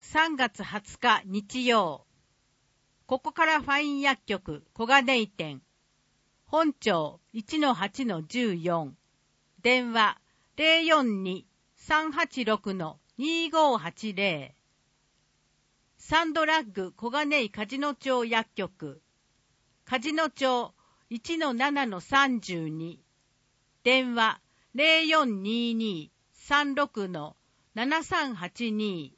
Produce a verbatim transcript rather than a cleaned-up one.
さんがつはつか日曜。ここからファイン薬局小金井店。本庁 いちのはちのじゅうよん。電話 ゼロよんに さんはちろく にごはちゼロ。サンドラッグ小金井梶野町薬局。梶野町 いちのななのさんじゅうに。電話 ゼロよんにーにーさんろくのななさんはちにー。